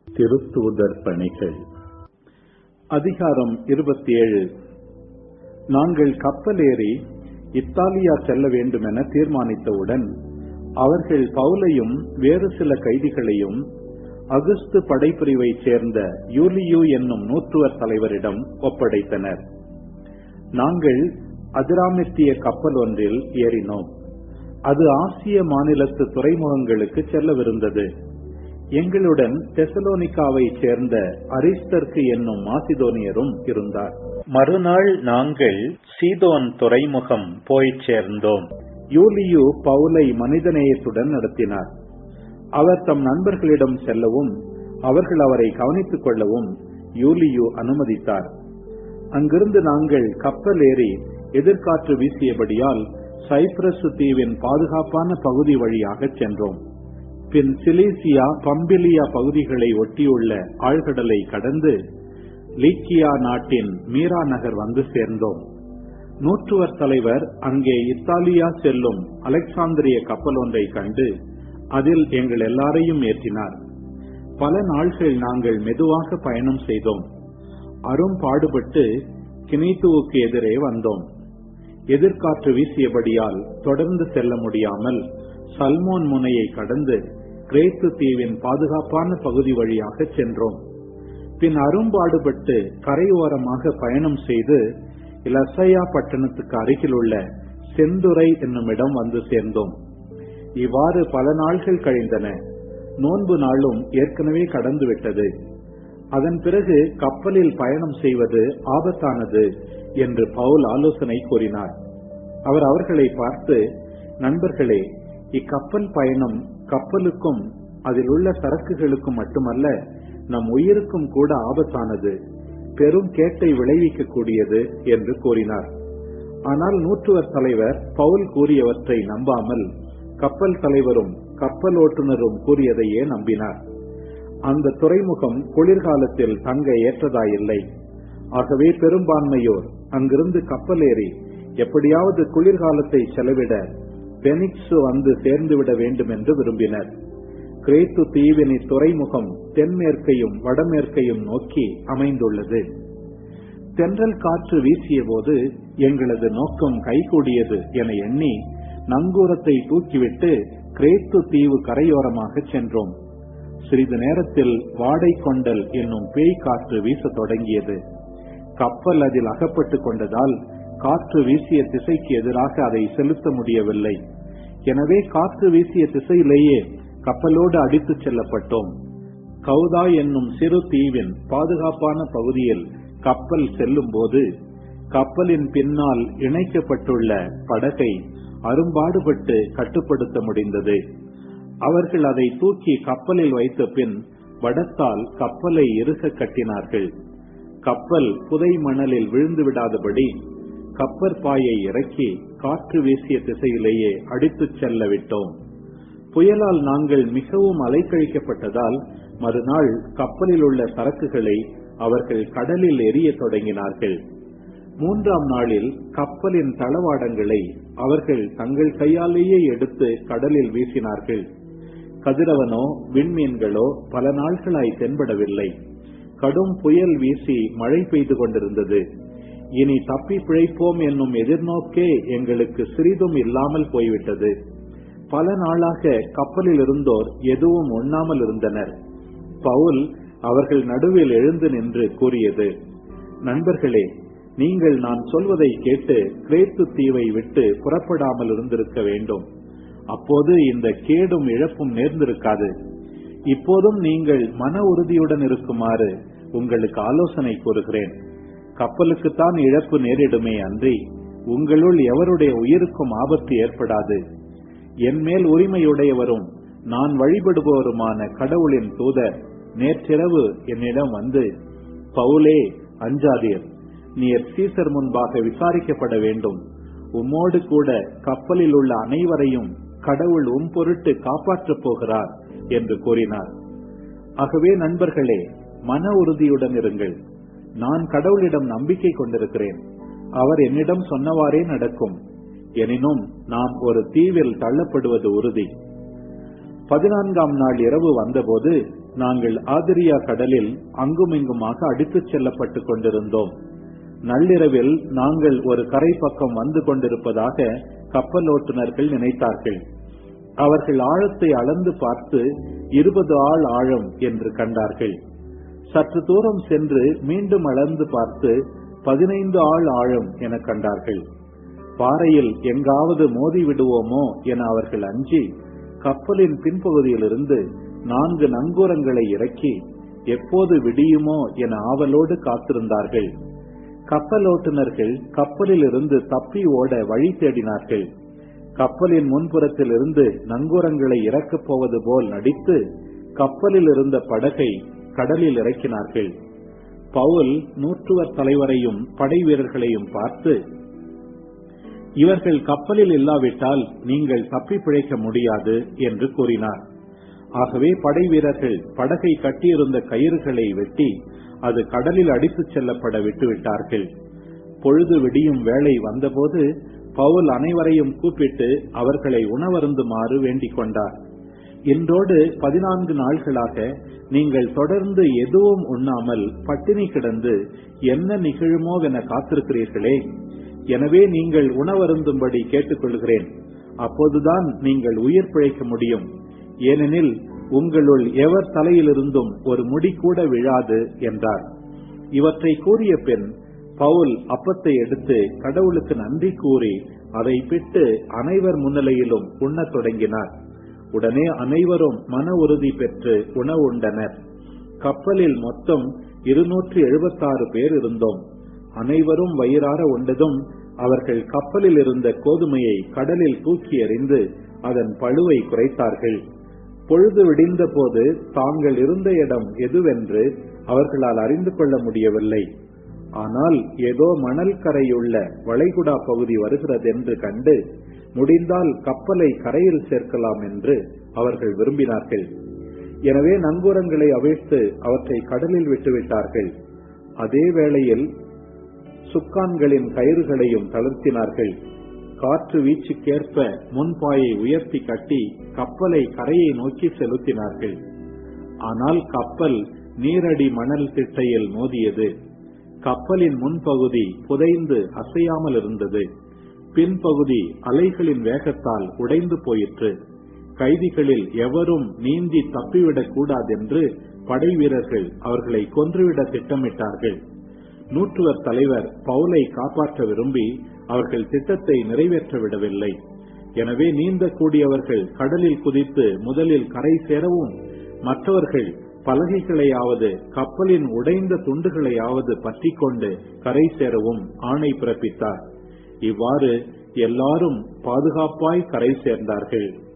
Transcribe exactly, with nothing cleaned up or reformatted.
திருத்தூதர் பணிகள் அதிகாரம் இருபத்தி ஏழு. நாங்கள் கப்பலேறி இத்தாலியா செல்ல வேண்டுமென தீர்மானித்தவுடன் அவர்கள் பவுலையும் வேறு சில கைதிகளையும் அகுஸ்து படைப்பிரிவைச் சேர்ந்த யூலியு என்னும் நூற்றுவர் தலைவரிடம் ஒப்படைத்தனர். நாங்கள் அதிராமித்திய கப்பல் ஒன்றில் ஏறினோம். அது ஆசிய மாநிலத்து துறைமுகங்களுக்கு செல்லவிருந்தது. எங்களுடன் தெசலோனிகாவை சேர்ந்த அரிஸ்தர்க்கு என்னும் மாசிதோனியரும் இருந்தார். மறுநாள் நாங்கள் சீதோன் துறைமுகம் போய் சேர்ந்தோம். யூலியு பவுலை மனிதநேயத்துடன் நடத்தினார். அவர் தம் நண்பர்களிடம் செல்லவும் அவர்கள் அவரை கவனித்துக் கொள்ளவும் யூலியு அனுமதித்தார். அங்கிருந்து நாங்கள் கப்பல் ஏறி எதிர்காற்று வீசியபடியால் சைப்ரஸ் தீவின் பாதுகாப்பான பகுதி வழியாக சென்றோம். பின் சிலிசியா பம்பிலியா பகுதிகளை ஒட்டியுள்ள ஆழ்கடலை கடந்து லீக்கியா நாட்டின் மீரா நகர் வந்து சேர்ந்தோம். நூற்றுவர் தலைவர் அங்கே இத்தாலியா செல்லும் அலெக்சாந்திரிய கப்பல் ஒன்றை கண்டு அதில் எங்கள் எல்லாரையும் ஏற்றினார். பல நாள்கள் நாங்கள் மெதுவாக பயணம் செய்தோம். அரும் பாடுபட்டு கினீத்துவுக்கு எதிரே வந்தோம். எதிர்காற்று வீசியபடியால் தொடர்ந்து செல்ல முடியாமல் சல்மோன் முனையை கடந்து கிரேத்து தீவின் பாதுகாப்பான பகுதி வழியாக சென்றோம். பின் அரும்பாடுபட்டு கரையோரமாக பயணம் செய்து லசையா பட்டணத்துக்கு அருகில் உள்ள செந்துரை என்னும் இடம் வந்து சேர்ந்தோம். இவ்வாறு பல நாள்கள் கழிந்தன. நோன்பு நாளும் ஏற்கனவே கடந்து விட்டது. அதன் பிறகு கப்பலில் பயணம் செய்வது ஆபத்தானது என்று பவுல் ஆலோசனை கூறினார். அவர் அவர்களை பார்த்து, நண்பர்களே, இக்கப்பல் பயணம் கப்பலுக்கும் அதில் உள்ள சரக்குகளுக்கும் மட்டுமல்ல, நம் உயிருக்கும் கூட ஆபத்தானது, பெரும் கேட்டை விளைவிக்க கூடியது என்று கூறினார். ஆனால் நூற்றுவர் தலைவர் பவுல் கூறியவற்றை நம்பாமல் கப்பல் தலைவரும் கப்பல் ஓட்டுநரும் கூறியதையே நம்பினார். அந்த துறைமுகம் குளிர்காலத்தில் தங்க ஏற்றதாயில்லை. ஆகவே பெரும்பான்மையோர் அங்கிருந்து கப்பல் ஏறி எப்படியாவது குளிர்காலத்தை செலவிட பெனிக்ஸ் வந்து சேர்ந்துவிட வேண்டும் என்று விரும்பினர். கிரேத்து தீவின் துறைமுகம் தென்மேற்கையும் வடமேற்கையும் நோக்கி அமைந்துள்ளது. தென்றல் காற்று வீசிய போது எங்களது நோக்கம் கைகூடியது என எண்ணி நங்கூரத்தை தூக்கிவிட்டு கிரேத்து தீவு கரையோரமாக சென்றோம். சிறிது நேரத்தில் வாடை கொண்டல் என்னும் பேய் காற்று வீச தொடங்கியது. கப்பல் அதில் அகப்பட்டு கொண்டதால் காற்று வீசிய திசைக்கு எதிராக அதை செலுத்த முடியவில்லை. எனவே காற்று வீசிய திசையிலேயே கப்பலோடு அடித்துச் செல்லப்பட்டோம். கௌதா என்னும் சிறு தீவின் பாதுகாப்பான பகுதியில் கப்பல் செல்லும் போது கப்பலின் பின்னால் இணைக்கப்பட்டுள்ள படகை அரும்பாடுபட்டு கட்டுப்படுத்த முடிந்தது. அவர்கள் அதை தூக்கி கப்பலில் வைத்த பின் வடத்தால் கப்பலை இறுக கட்டினார்கள். கப்பல் புதை மணலில் விழுந்து விடாதபடி கப்பற்பாயை இறக்கி காற்று வீசிய திசையிலேயே அடித்துச் செல்ல விட்டோம். புயலால் நாங்கள் மிகவும் அலைக்கழிக்கப்பட்டதால் மறுநாள் கப்பலில் உள்ள சரக்குகளை அவர்கள் கடலில் எரிய தொடங்கினார்கள். மூன்றாம் நாளில் கப்பலின் தளவாடங்களை அவர்கள் தங்கள் கையாலேயே எடுத்து கடலில் வீசினார்கள். கதிரவனோ விண்மீன்களோ பல நாட்களாய் தென்படவில்லை. கடும் புயல் வீசி மழை பெய்து கொண்டிருந்தது. இனி தப்பி பிழைப்போம் என்னும் எதிர்நோக்கே எங்களுக்கு சிறிதும் இல்லாமல் போய்விட்டது. பல நாளாக கப்பலில் இருந்தோர் எதுவும் உண்ணாமல் இருந்தனர். பவுல் அவர்கள் நடுவில் எழுந்து நின்று கூறியது, நண்பர்களே, நீங்கள் நான் சொல்வதை கேட்டு கிரேத்து தீவை விட்டு புறப்படாமல் இருந்திருக்க வேண்டும். அப்போது இந்த கேடும் இழப்பும் நேர்ந்திருக்காது. இப்போதும் நீங்கள் மன உறுதியுடன் இருக்குமாறு உங்களுக்கு ஆலோசனை கூறுகிறேன். கப்பலுக்குத்தான் இழப்பு நேரிடுமே அன்றி உங்களுள் எவருடைய உயிருக்கும் ஆபத்து ஏற்படாது. என் மேல் உரிமையுடையவரும் நான் வழிபடுபவருமான கடவுளின் தூதர் நேற்றிரவு என்னிடம் வந்து, பவுலே, அஞ்சாதீர், நீர் சீசர் முன்பாக விசாரிக்கப்பட வேண்டும். உம்மோடு கூட கப்பலில் உள்ள அனைவரையும் கடவுள் உம் பொருட்டு காப்பாற்றப் போகிறார் என்று கூறினார். ஆகவே நண்பர்களே, மன உறுதியுடன் இருங்கள். நான் கடவுளிடம் நம்பிக்கை கொண்டிருக்கிறேன். அவர் என்னிடம் சொன்னவாறே நடக்கும். எனினும் நாம் ஒரு தீவில் தள்ளப்படுவது உறுதி. பதினான்காம் நாள் இரவு வந்தபோது நாங்கள் ஆதிரியா கடலில் அங்குமிங்குமாக அடித்துச் செல்லப்பட்டுக் கொண்டிருந்தோம். நள்ளிரவில் நாங்கள் ஒரு கரை பக்கம் வந்து கொண்டிருப்பதாக கப்பலோட்டுநர்கள் நினைத்தார்கள். அவர்கள் ஆழத்தை அளந்து பார்த்து இருபது ஆள் ஆழம் என்று கண்டார்கள். சற்று தூரம் சென்று மீண்டும் அளந்து பார்த்து பதினைந்து ஆள் ஆழம் என கண்டார்கள். பாறையில் எங்காவது மோதி விடுவோமோ என அவர்கள் அஞ்சி கப்பலின் பின்பகுதியிலிருந்து நான்கு நங்கூரங்களை இறக்கி எப்போது விடியுமோ என ஆவலோடு காத்திருந்தார்கள். கப்பலோட்டுநர்கள் கப்பலில் இருந்து தப்பி ஓட வழி தேடினார்கள். கப்பலின் முன்புறத்தில் இருந்து நங்கூரங்களை இறக்கப் போவது போல் நடித்து கப்பலில் இருந்த படகை கடலில் இறக்கினார்கள். பவுல் நூற்றுவர் தலைவரையும் படை வீரர்களையும் பார்த்து, இவர்கள் கப்பலில் இல்லாவிட்டால் நீங்கள் தப்பி பிழைக்க முடியாது என்று கூறினார். ஆகவே படை வீரர்கள் படகை கட்டியிருந்த கயிறுகளை வெட்டி அது கடலில் அடித்துச் செல்லப்பட விட்டுவிட்டார்கள். பொழுது விடியும் வேளை வந்தபோது பவுல் அனைவரையும் கூப்பிட்டு அவர்களை உணவருந்துமாறு வேண்டிக் கொண்டார். இன்றோடு பதினான்கு நாள்களாக நீங்கள் தொடர்ந்து எதுவும் உண்ணாமல் பட்டினி கிடந்து என்ன நிகழுமோவென காத்திருக்கிறீர்களே. எனவே நீங்கள் உணவருந்தும்படி கேட்டுக்கொள்கிறேன். அப்போதுதான் நீங்கள் உயிர் பிழைக்க முடியும். ஏனெனில் உங்களுள் எவர் தலையிலிருந்தும் ஒரு முடி கூட விழாது என்றார். இவற்றை கூறிய பின் பவுல் அப்பத்தை எடுத்து கடவுளுக்கு நன்றி கூறி அதை பிட்டு அனைவர் முன்னிலையிலும் உண்ணத் தொடங்கினார். உடனே அனைவரும் மன உறுதி பெற்று உணவு உண்டனர். கப்பலில் மொத்தம் இருநூற்றி எழுபத்தாறு பேர் இருந்தோம். அனைவரும் வயிறார உண்டதும் அவர்கள் கப்பலில் இருந்த கோதுமையை கடலில் தூக்கி எறிந்து அதன் பழுவை குறைத்தார்கள். பொழுது விடிந்த போது தாங்கள் இருந்த இடம் எதுவென்று அவர்களால் அறிந்து கொள்ள முடியவில்லை. ஆனால் ஏதோ மணல் கரையுள்ள வளைகுடா பகுதி வருகிறதென்று கண்டு முடிந்தால் கப்பலை கரையில் சேர்க்கலாம் என்று அவர்கள் விரும்பினார்கள். எனவே நங்கூரங்களை அவிழ்த்து அவற்றை கடலில் விட்டுவிட்டார்கள். அதே வேளையில் சுக்கான்களின் கயிறுகளையும் தளர்த்தினார்கள். காற்று வீச்சுக்கேற்ப முன்பாயை உயர்த்தி கட்டி கப்பலை கரையை நோக்கி செலுத்தினார்கள். ஆனால் கப்பல் நீரடி மணல் திட்டையில் மோதியது. கப்பலின் முன்பகுதி புதைந்து அசையாமல் இருந்தது. பின்பகுதி அலைகளின் வேகத்தால் உடைந்து போயிற்று. கைதிகளில் எவரும் நீந்தி தப்பிவிடக் கூடாதென்று படை வீரர்கள் அவர்களை கொன்றுவிட திட்டமிட்டார்கள். நூற்றுவர் தலைவர் பவுலை காப்பாற்ற விரும்பி அவர்கள் திட்டத்தை நிறைவேற்ற விடவில்லை. எனவே நீந்தக்கூடியவர்கள் கடலில் குதித்து முதலில் கரை சேரவும் மற்றவர்கள் பலகைகளையாவது கப்பலின் உடைந்த துண்டுகளையாவது பற்றி கொண்டு கரை சேரவும் ஆணை பிறப்பித்தார். இவ்வாறு எல்லாரும் பாதுகாப்பாய் கரை சேர்ந்தார்கள்.